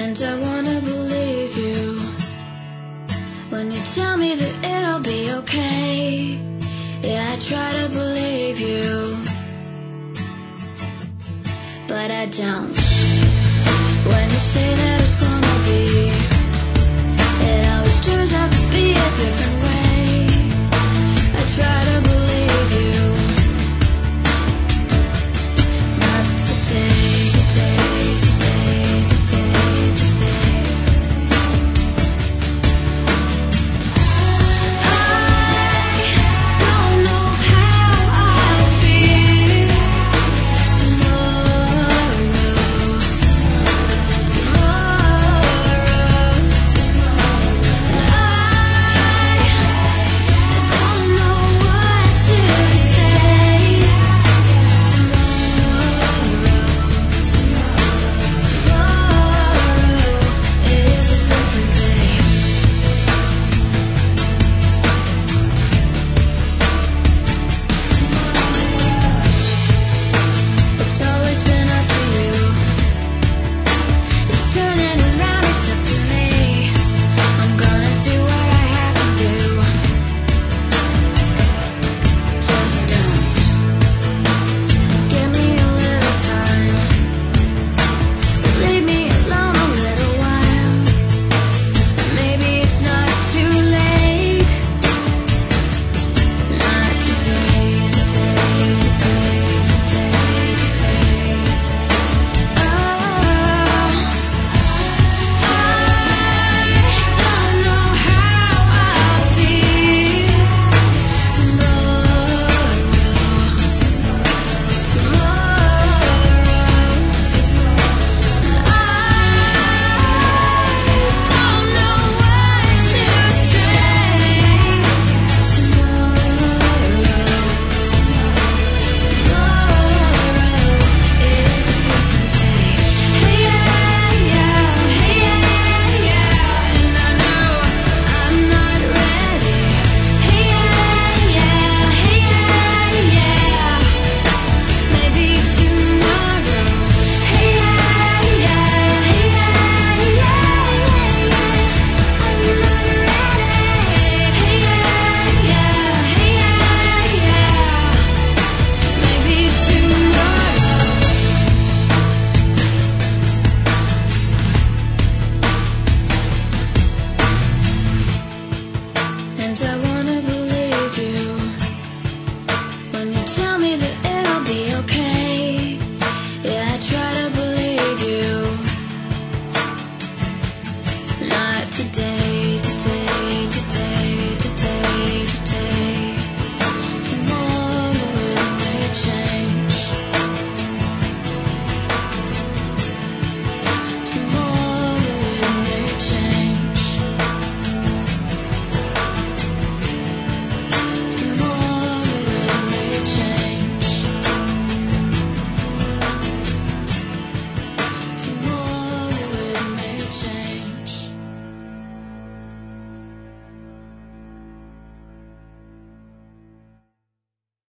And I wanna believe you when you tell me that it'll be okay. Yeah, I try to believe you, but I don't. When you say that it's gonna be, it always turns out to be a different way.